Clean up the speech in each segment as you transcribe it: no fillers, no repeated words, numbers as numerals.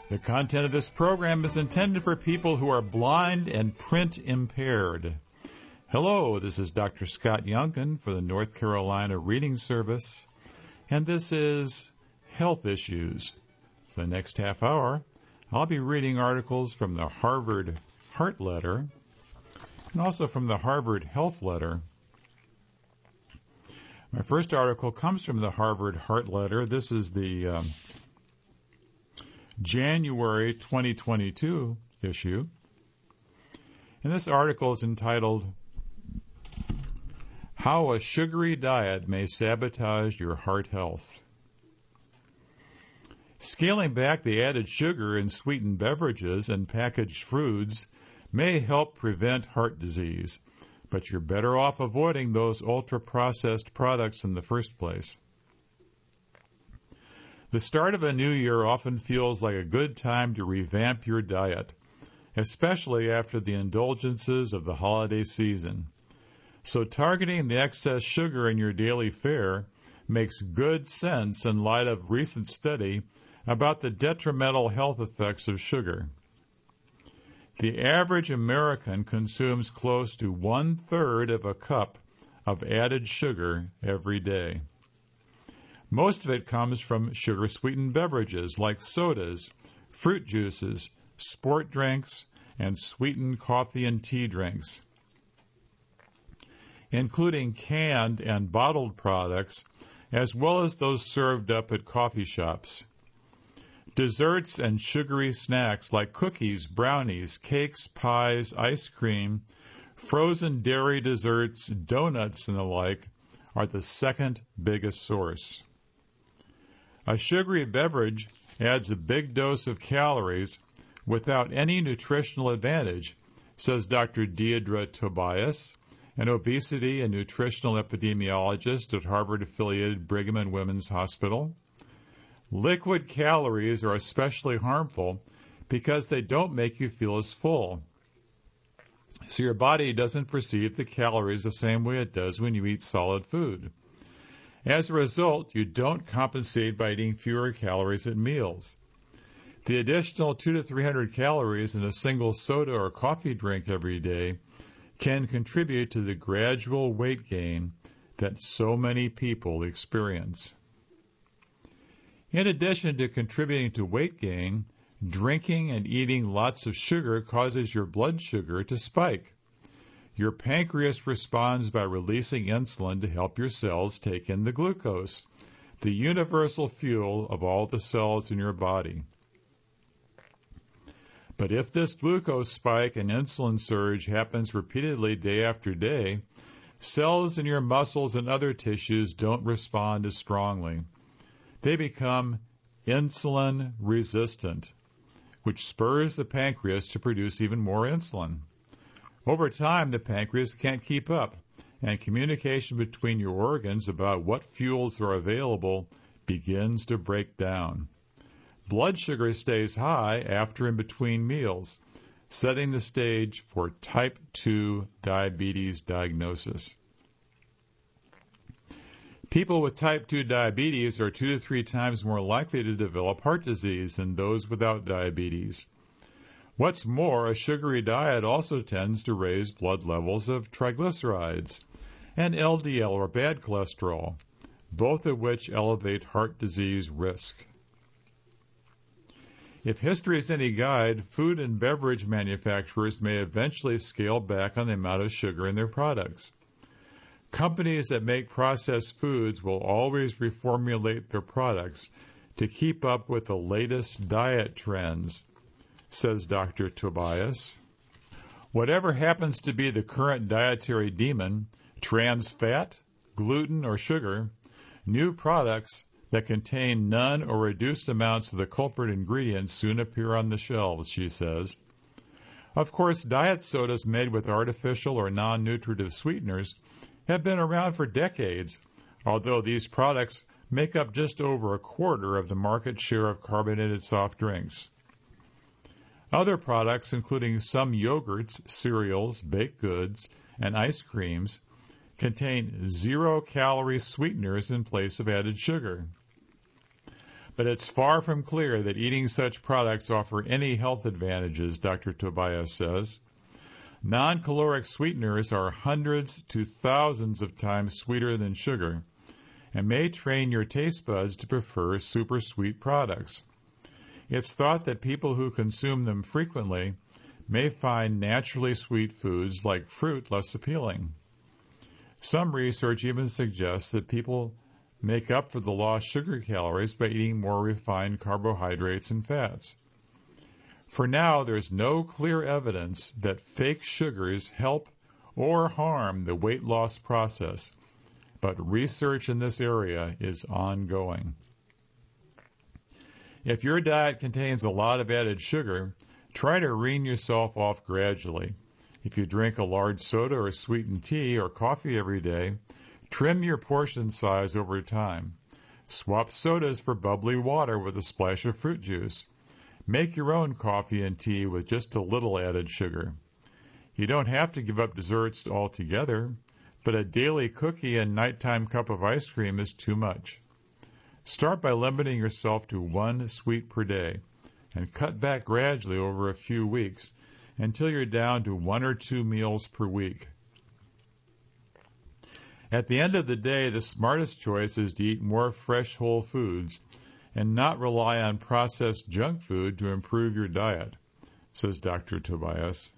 The content of this program is intended for people who are blind and print impaired. Hello, this is Dr. Scott Youngkin for the North Carolina Reading Service, and this is Health Issues. For the next half hour, I'll be reading articles from the Harvard Heart Letter and also from the Harvard Health Letter. My first article comes from the Harvard Heart Letter. This is the January 2022 issue. And this article is entitled, How a Sugary Diet May Sabotage Your Heart Health. Scaling back the added sugar in sweetened beverages and packaged foods may help prevent heart disease, but you're better off avoiding those ultra-processed products in the first place. The start of a new year often feels like a good time to revamp your diet, especially after the indulgences of the holiday season. So targeting the excess sugar in your daily fare makes good sense in light of recent study about the detrimental health effects of sugar. The average American consumes close to 1/3 of a cup of added sugar every day. Most of it comes from sugar-sweetened beverages like sodas, fruit juices, sport drinks, and sweetened coffee and tea drinks, including canned and bottled products, as well as those served up at coffee shops. Desserts and sugary snacks like cookies, brownies, cakes, pies, ice cream, frozen dairy desserts, donuts, and the like are the second biggest source. A sugary beverage adds a big dose of calories without any nutritional advantage, says Dr. Deirdre Tobias, an obesity and nutritional epidemiologist at Harvard-affiliated Brigham and Women's Hospital. Liquid calories are especially harmful because they don't make you feel as full. So your body doesn't perceive the calories the same way it does when you eat solid food. As a result, you don't compensate by eating fewer calories at meals. The additional 200 to 300 calories in a single soda or coffee drink every day can contribute to the gradual weight gain that so many people experience. In addition to contributing to weight gain, drinking and eating lots of sugar causes your blood sugar to spike. Your pancreas responds by releasing insulin to help your cells take in the glucose, the universal fuel of all the cells in your body. But if this glucose spike and insulin surge happens repeatedly day after day, cells in your muscles and other tissues don't respond as strongly. They become insulin resistant, which spurs the pancreas to produce even more insulin. Over time, the pancreas can't keep up, and communication between your organs about what fuels are available begins to break down. Blood sugar stays high after and between meals, setting the stage for type 2 diabetes diagnosis. People with type 2 diabetes are 2 to 3 times more likely to develop heart disease than those without diabetes. What's more, a sugary diet also tends to raise blood levels of triglycerides and LDL or bad cholesterol, both of which elevate heart disease risk. If history is any guide, food and beverage manufacturers may eventually scale back on the amount of sugar in their products. Companies that make processed foods will always reformulate their products to keep up with the latest diet trends, says Dr. Tobias. Whatever happens to be the current dietary demon, trans fat, gluten, or sugar, new products that contain none or reduced amounts of the culprit ingredients soon appear on the shelves, she says. Of course, diet sodas made with artificial or non-nutritive sweeteners have been around for decades, although these products make up just over a quarter of the market share of carbonated soft drinks. Other products, including some yogurts, cereals, baked goods, and ice creams, contain zero-calorie sweeteners in place of added sugar. But it's far from clear that eating such products offer any health advantages, Dr. Tobias says. Non-caloric sweeteners are hundreds to thousands of times sweeter than sugar and may train your taste buds to prefer super sweet products. It's thought that people who consume them frequently may find naturally sweet foods like fruit less appealing. Some research even suggests that people make up for the lost sugar calories by eating more refined carbohydrates and fats. For now, there's no clear evidence that fake sugars help or harm the weight loss process, but research in this area is ongoing. If your diet contains a lot of added sugar, try to wean yourself off gradually. If you drink a large soda or sweetened tea or coffee every day, trim your portion size over time. Swap sodas for bubbly water with a splash of fruit juice. Make your own coffee and tea with just a little added sugar. You don't have to give up desserts altogether, but a daily cookie and nighttime cup of ice cream is too much. Start by limiting yourself to one sweet per day and cut back gradually over a few weeks until you're down to 1 or 2 meals per week. At the end of the day, the smartest choice is to eat more fresh whole foods and not rely on processed junk food to improve your diet, says Dr. Tobias.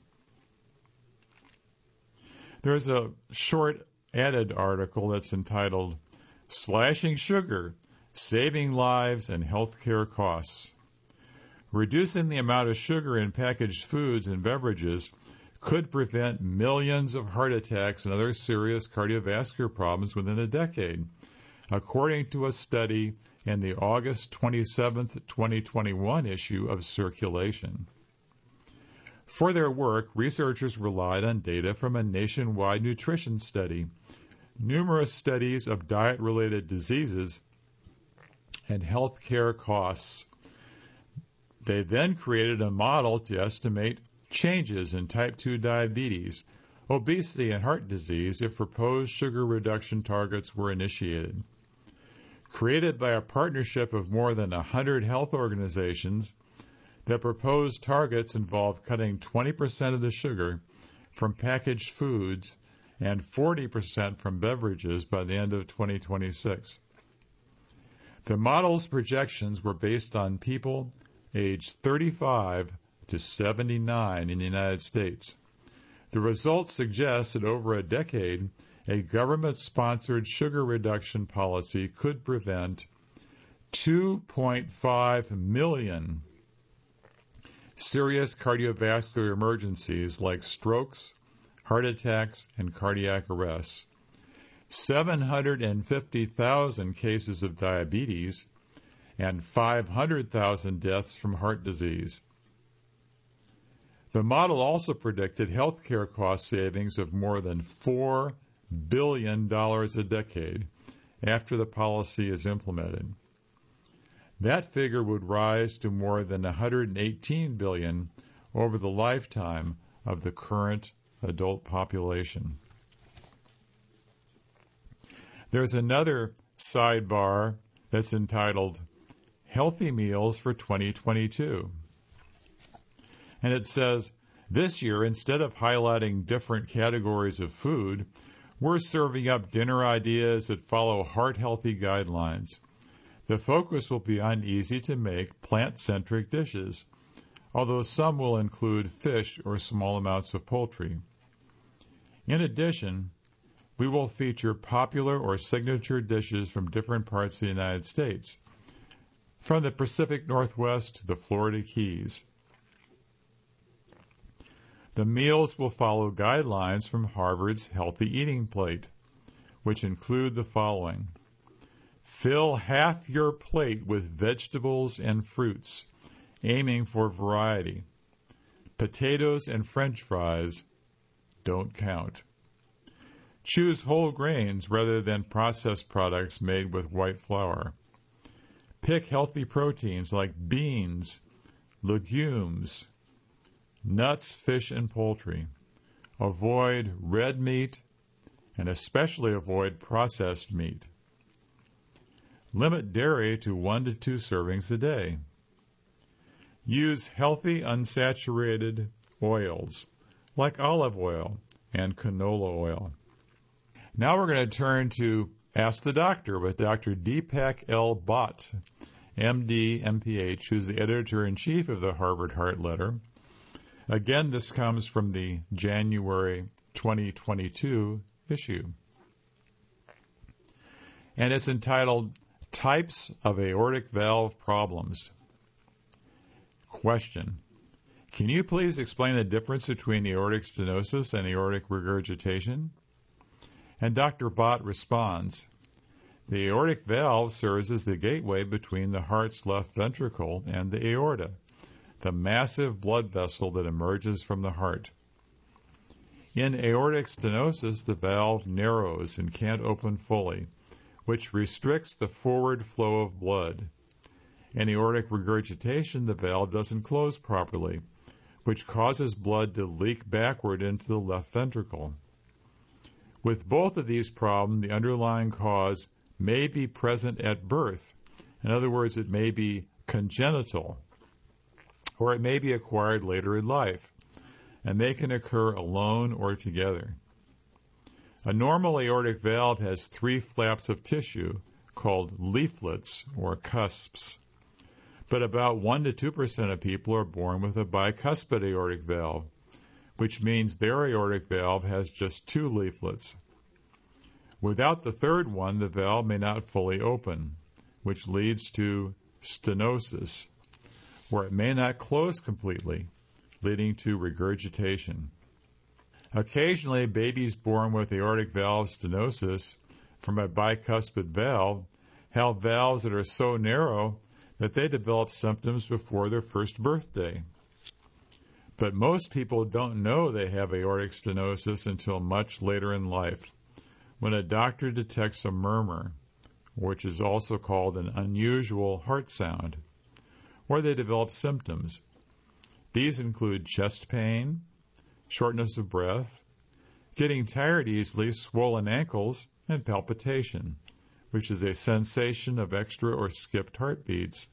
There's a short added article that's entitled Slashing Sugar, Saving Lives and Healthcare Costs. Reducing the amount of sugar in packaged foods and beverages could prevent millions of heart attacks and other serious cardiovascular problems within a decade, according to a study in the August 27, 2021 issue of Circulation. For their work, researchers relied on data from a nationwide nutrition study, numerous studies of diet-related diseases, and health care costs. They then created a model to estimate changes in type 2 diabetes, obesity, and heart disease if proposed sugar reduction targets were initiated. Created by a partnership of more than 100 health organizations, the proposed targets involve cutting 20% of the sugar from packaged foods and 40% from beverages by the end of 2026. The model's projections were based on people aged 35 to 79 in the United States. The results suggest that over a decade, a government-sponsored sugar reduction policy could prevent 2.5 million serious cardiovascular emergencies like strokes, heart attacks, and cardiac arrests, 750,000 cases of diabetes, and 500,000 deaths from heart disease. The model also predicted health care cost savings of more than $4 billion a decade after the policy is implemented. That figure would rise to more than $118 billion over the lifetime of the current adult population. There's another sidebar that's entitled Healthy Meals for 2022. And it says, this year, instead of highlighting different categories of food, we're serving up dinner ideas that follow heart-healthy guidelines. The focus will be on easy-to-make, plant-centric dishes, although some will include fish or small amounts of poultry. In addition, we will feature popular or signature dishes from different parts of the United States, from the Pacific Northwest to the Florida Keys. The meals will follow guidelines from Harvard's Healthy Eating Plate, which include the following. Fill half your plate with vegetables and fruits, aiming for variety. Potatoes and French fries don't count. Choose whole grains rather than processed products made with white flour. Pick healthy proteins like beans, legumes, nuts, fish, and poultry. Avoid red meat and especially avoid processed meat. Limit dairy to 1 to 2 servings a day. Use healthy unsaturated oils like olive oil and canola oil. Now we're going to turn to Ask the Doctor with Dr. Deepak L. Bhatt, MD, MPH, who's the editor-in-chief of the Harvard Heart Letter. Again, this comes from the January 2022 issue. And it's entitled Types of Aortic Valve Problems. Question: can you please explain the difference between aortic stenosis and aortic regurgitation? And Dr. Bhatt responds, the aortic valve serves as the gateway between the heart's left ventricle and the aorta, the massive blood vessel that emerges from the heart. In aortic stenosis, the valve narrows and can't open fully, which restricts the forward flow of blood. In aortic regurgitation, the valve doesn't close properly, which causes blood to leak backward into the left ventricle. With both of these problems, the underlying cause may be present at birth. In other words, it may be congenital, or it may be acquired later in life, and they can occur alone or together. A normal aortic valve has 3 flaps of tissue called leaflets or cusps. But about 1 to 2% of people are born with a bicuspid aortic valve, which means their aortic valve has just 2 leaflets. Without the third one, the valve may not fully open, which leads to stenosis, or it may not close completely, leading to regurgitation. Occasionally, babies born with aortic valve stenosis from a bicuspid valve have valves that are so narrow that they develop symptoms before their first birthday. But most people don't know they have aortic stenosis until much later in life, when a doctor detects a murmur, which is also called an unusual heart sound, or they develop symptoms. These include chest pain, shortness of breath, getting tired easily, swollen ankles, and palpitation, which is a sensation of extra or skipped heartbeats.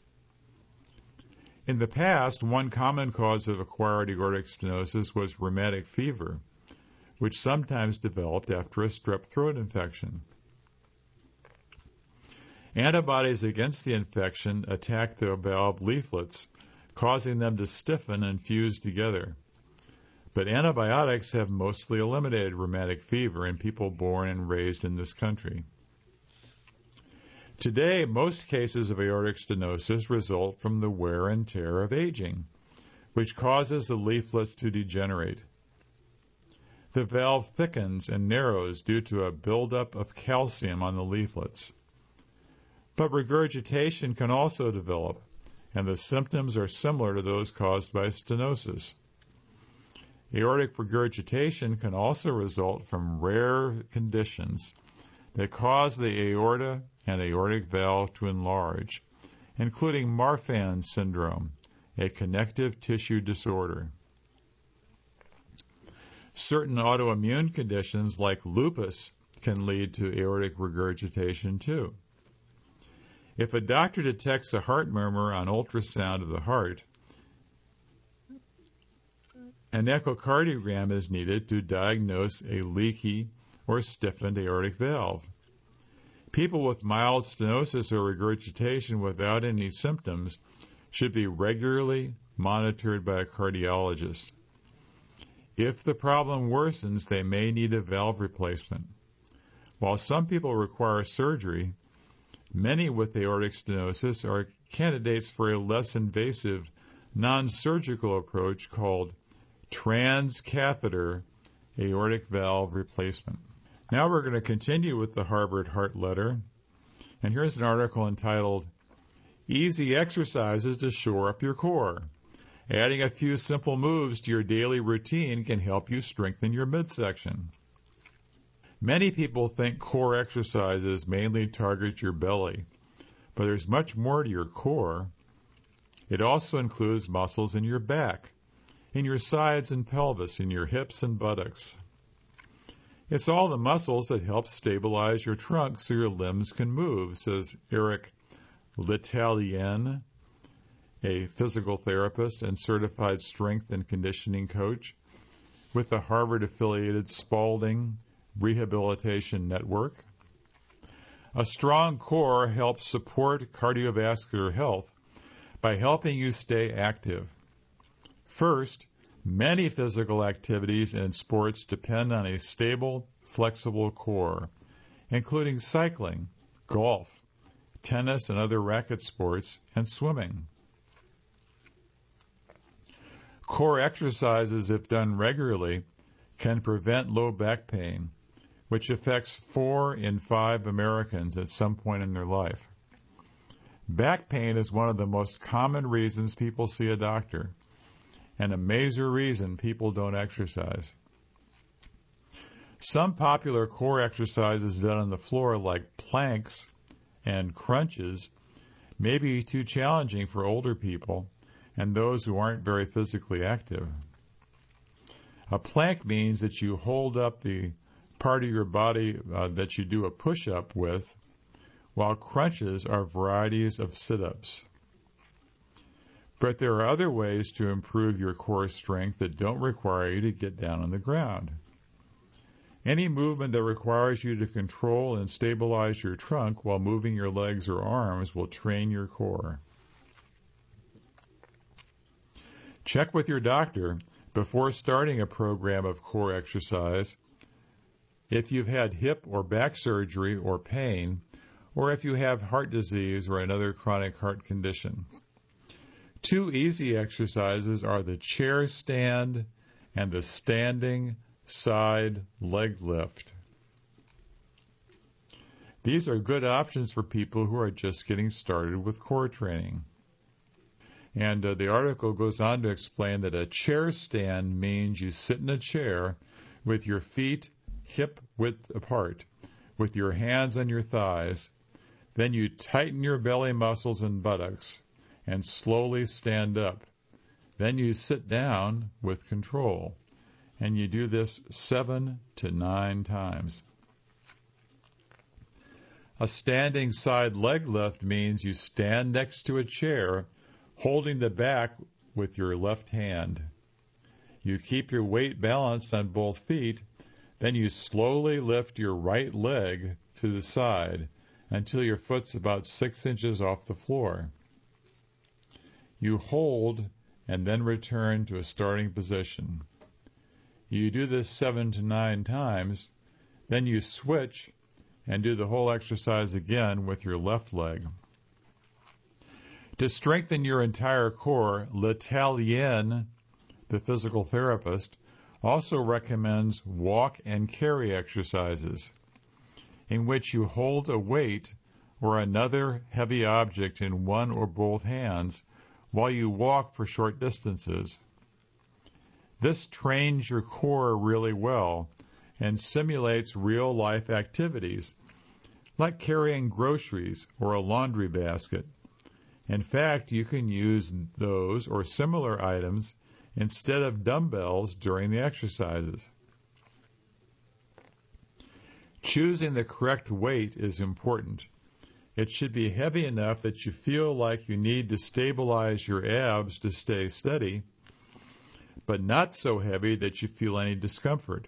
In the past, one common cause of acquired aortic stenosis was rheumatic fever, which sometimes developed after a strep throat infection. Antibodies against the infection attack the valve leaflets, causing them to stiffen and fuse together. But antibiotics have mostly eliminated rheumatic fever in people born and raised in this country. Today, most cases of aortic stenosis result from the wear and tear of aging, which causes the leaflets to degenerate. The valve thickens and narrows due to a buildup of calcium on the leaflets. But regurgitation can also develop, and the symptoms are similar to those caused by stenosis. Aortic regurgitation can also result from rare conditions that cause the aorta and aortic valve to enlarge, including Marfan syndrome, a connective tissue disorder. Certain autoimmune conditions like lupus can lead to aortic regurgitation too. If a doctor detects a heart murmur on ultrasound of the heart, an echocardiogram is needed to diagnose a leaky or stiffened aortic valve. People with mild stenosis or regurgitation without any symptoms should be regularly monitored by a cardiologist. If the problem worsens, they may need a valve replacement. While some people require surgery, many with aortic stenosis are candidates for a less invasive, non-surgical approach called transcatheter aortic valve replacement. Now we're going to continue with the Harvard Heart Letter, and here's an article entitled, Easy Exercises to Shore Up Your Core. Adding a few simple moves to your daily routine can help you strengthen your midsection. Many people think core exercises mainly target your belly, but there's much more to your core. It also includes muscles in your back, in your sides and pelvis, in your hips and buttocks. It's all the muscles that help stabilize your trunk so your limbs can move, says Eric L'Italien, a physical therapist and certified strength and conditioning coach with the Harvard-affiliated Spaulding Rehabilitation Network. A strong core helps support cardiovascular health by helping you stay active. First, many physical activities and sports depend on a stable, flexible core, including cycling, golf, tennis and other racket sports, and swimming. Core exercises, if done regularly, can prevent low back pain, which affects 4 in 5 Americans at some point in their life. Back pain is one of the most common reasons people see a doctor, and a major reason people don't exercise. Some popular core exercises done on the floor, like planks and crunches, may be too challenging for older people and those who aren't very physically active. A plank means that you hold up the part of your body that you do a push-up with, while crunches are varieties of sit-ups. But there are other ways to improve your core strength that don't require you to get down on the ground. Any movement that requires you to control and stabilize your trunk while moving your legs or arms will train your core. Check with your doctor before starting a program of core exercise if you've had hip or back surgery or pain, or if you have heart disease or another chronic heart condition. 2 easy exercises are the chair stand and the standing side leg lift. These are good options for people who are just getting started with core training. And the article goes on to explain that a chair stand means you sit in a chair with your feet hip width apart, with your hands on your thighs. Then you tighten your belly muscles and buttocks and slowly stand up. Then you sit down with control. And you do this 7 to 9 times. A standing side leg lift means you stand next to a chair, holding the back with your left hand. You keep your weight balanced on both feet, then you slowly lift your right leg to the side until your foot's about 6 inches off the floor. You hold and then return to a starting position. You do this 7 to 9 times, then you switch and do the whole exercise again with your left leg. To strengthen your entire core, L'Italien, the physical therapist, also recommends walk and carry exercises, in which you hold a weight or another heavy object in one or both hands while you walk for short distances. This trains your core really well and simulates real-life activities, like carrying groceries or a laundry basket. In fact, you can use those or similar items instead of dumbbells during the exercises. Choosing the correct weight is important. It should be heavy enough that you feel like you need to stabilize your abs to stay steady, but not so heavy that you feel any discomfort.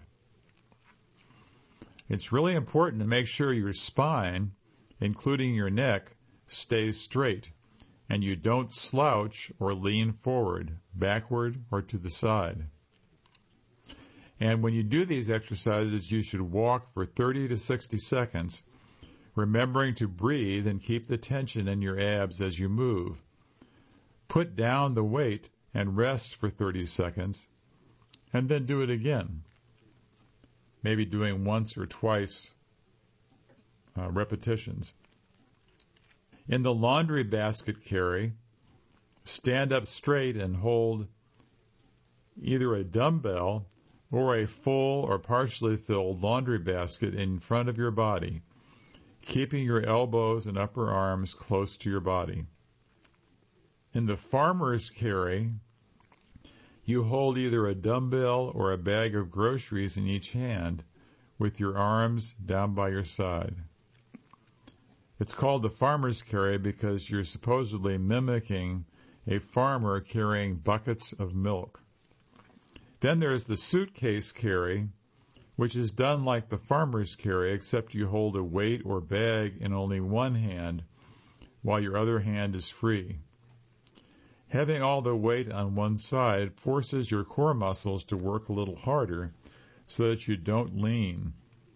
It's really important to make sure your spine, including your neck, stays straight, and you don't slouch or lean forward, backward, or to the side. And when you do these exercises, you should walk for 30 to 60 seconds, remembering to breathe and keep the tension in your abs as you move. Put down the weight and rest for 30 seconds, and then do it again, maybe doing once or twice repetitions. In the laundry basket carry, stand up straight and hold either a dumbbell or a full or partially filled laundry basket in front of your body, keeping your elbows and upper arms close to your body. In the farmer's carry, you hold either a dumbbell or a bag of groceries in each hand, with your arms down by your side. It's called the farmer's carry because you're supposedly mimicking a farmer carrying buckets of milk. Then there's the suitcase carry, which is done like the farmer's carry, except you hold a weight or bag in only one hand while your other hand is free. Having all the weight on one side forces your core muscles to work a little harder so that you don't lean.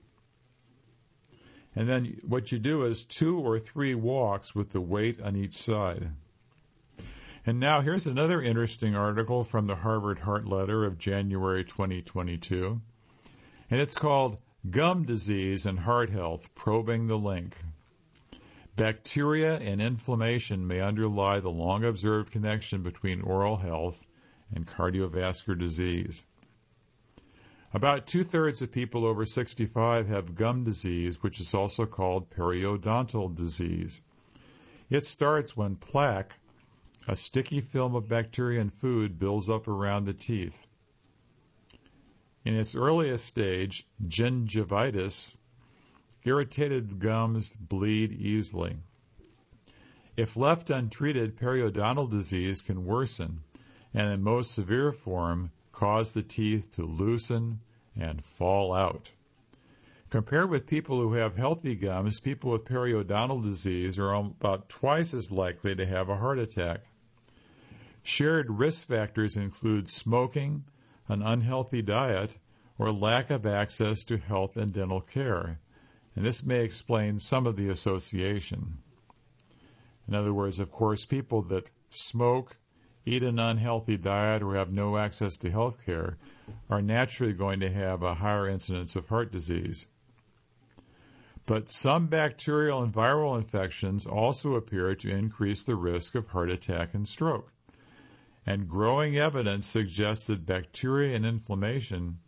And then what you do is 2 or 3 walks with the weight on each side. And now here's another interesting article from the Harvard Heart Letter of January 2022. And it's called Gum Disease and Heart Health, Probing the Link. Bacteria and inflammation may underlie the long-observed connection between oral health and cardiovascular disease. About 2/3 of people over 65 have gum disease, which is also called periodontal disease. It starts when plaque, a sticky film of bacteria and food, builds up around the teeth. In its earliest stage, gingivitis, irritated gums bleed easily. If left untreated, periodontal disease can worsen, and in most severe form, cause the teeth to loosen and fall out. Compared with people who have healthy gums, people with periodontal disease are about twice as likely to have a heart attack. Shared risk factors include smoking, an unhealthy diet, or lack of access to health and dental care, and this may explain some of the association. In other words, of course, people that smoke, eat an unhealthy diet, or have no access to health care are naturally going to have a higher incidence of heart disease. But some bacterial and viral infections also appear to increase the risk of heart attack and stroke. And growing evidence suggests that bacteria and inflammation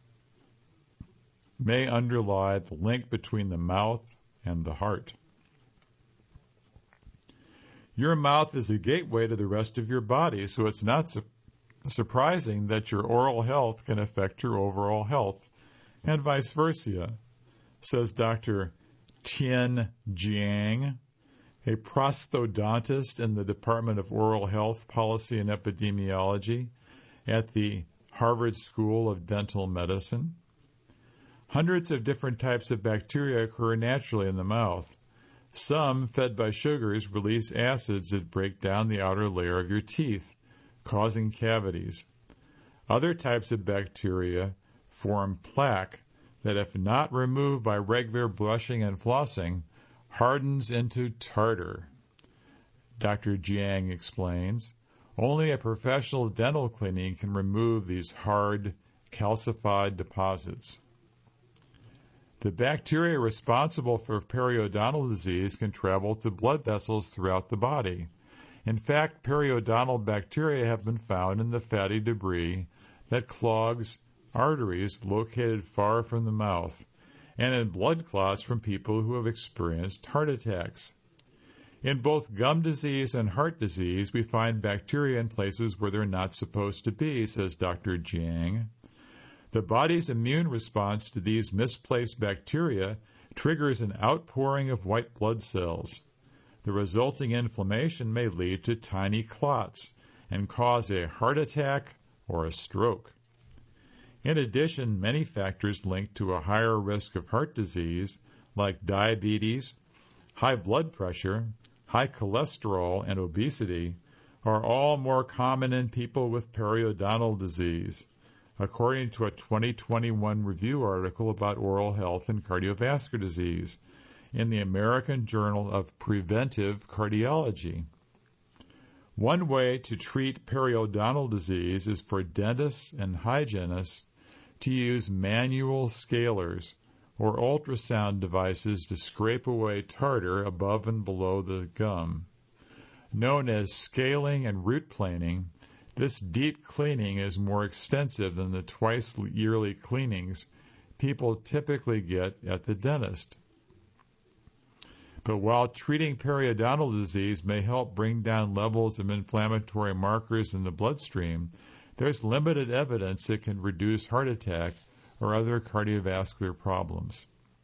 may underlie the link between the mouth and the heart. Your mouth is a gateway to the rest of your body, so it's not surprising that your oral health can affect your overall health, and vice versa, says Dr. Tian Jiang, a prosthodontist in the Department of Oral Health Policy and Epidemiology at the Harvard School of Dental Medicine. Hundreds of different types of bacteria occur naturally in the mouth. Some, fed by sugars, release acids that break down the outer layer of your teeth, causing cavities. Other types of bacteria form plaque that, if not removed by regular brushing and flossing, hardens into tartar. Dr. Jiang explains, only a professional dental cleaning can remove these hard, calcified deposits. The bacteria responsible for periodontal disease can travel to blood vessels throughout the body. In fact, periodontal bacteria have been found in the fatty debris that clogs arteries located far from the mouth, and in blood clots from people who have experienced heart attacks. In both gum disease and heart disease, we find bacteria in places where they're not supposed to be, says Dr. Jiang. The body's immune response to these misplaced bacteria triggers an outpouring of white blood cells. The resulting inflammation may lead to tiny clots and cause a heart attack or a stroke. In addition, many factors linked to a higher risk of heart disease, like diabetes, high blood pressure, high cholesterol, and obesity, are all more common in people with periodontal disease, according to a 2021 review article about oral health and cardiovascular disease in the American Journal of Preventive Cardiology. One way to treat periodontal disease is for dentists and hygienists to use manual scalers or ultrasound devices to scrape away tartar above and below the gum. Known as scaling and root planing, this deep cleaning is more extensive than the twice-yearly cleanings people typically get at the dentist. But while treating periodontal disease may help bring down levels of inflammatory markers in the bloodstream, there's limited evidence it can reduce heart attack or other cardiovascular problems.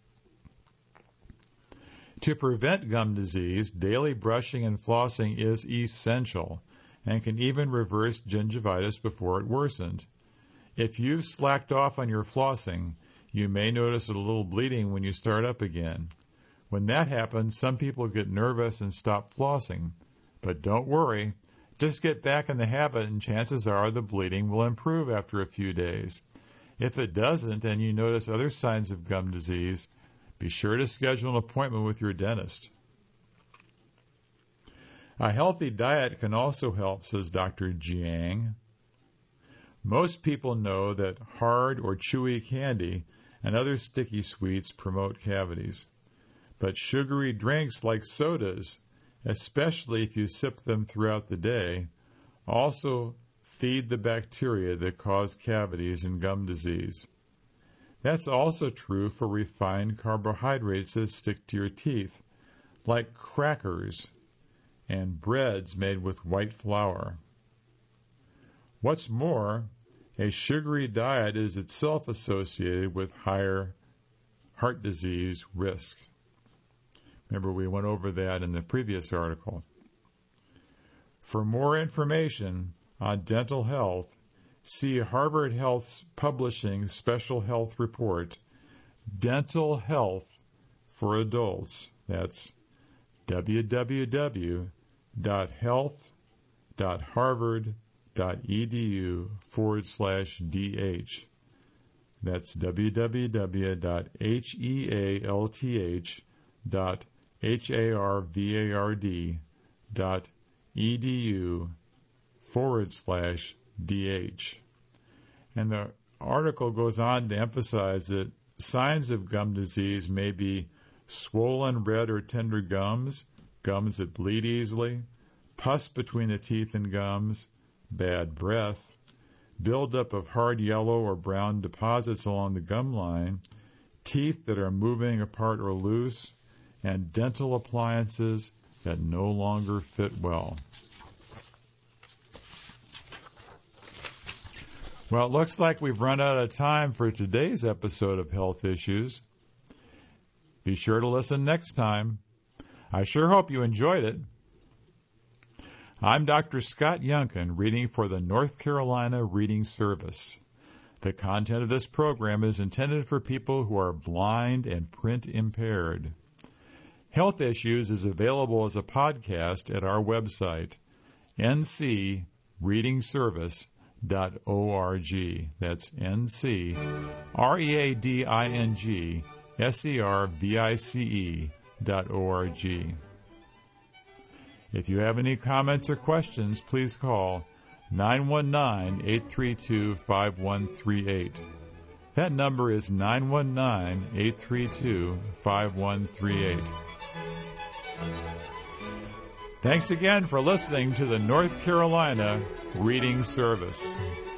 To prevent gum disease, daily brushing and flossing is essential and can even reverse gingivitis before it worsened. If you've slacked off on your flossing, you may notice a little bleeding when you start up again. When that happens, some people get nervous and stop flossing. But don't worry, just get back in the habit and chances are the bleeding will improve after a few days. If it doesn't and you notice other signs of gum disease, be sure to schedule an appointment with your dentist. A healthy diet can also help, says Dr. Jiang. Most people know that hard or chewy candy and other sticky sweets promote cavities. But sugary drinks like sodas, especially if you sip them throughout the day, also feed the bacteria that cause cavities and gum disease. That's also true for refined carbohydrates that stick to your teeth, like crackers and breads made with white flour. What's more, a sugary diet is itself associated with higher heart disease risk. Remember, we went over that in the previous article. For more information on dental health, see Harvard Health's publishing special health report, Dental Health for Adults. That's www.health.harvard.edu/DH. That's www.health.harvard.edu/DH. And the article goes on to emphasize that signs of gum disease may be swollen, red, or tender gums, gums that bleed easily, pus between the teeth and gums, bad breath, buildup of hard yellow or brown deposits along the gum line, teeth that are moving apart or loose, and dental appliances that no longer fit well. Well, it looks like we've run out of time for today's episode of Health Issues. Be sure to listen next time. I sure hope you enjoyed it. I'm Dr. Scott Yunkin, reading for the North Carolina Reading Service. The content of this program is intended for people who are blind and print impaired. Health Issues is available as a podcast at our website, ncreadingservice.org. That's ncreadingservice.org. If you have any comments or questions, please call 919-832-5138. That number is 919-832-5138. Thanks again for listening to the North Carolina Reading Service.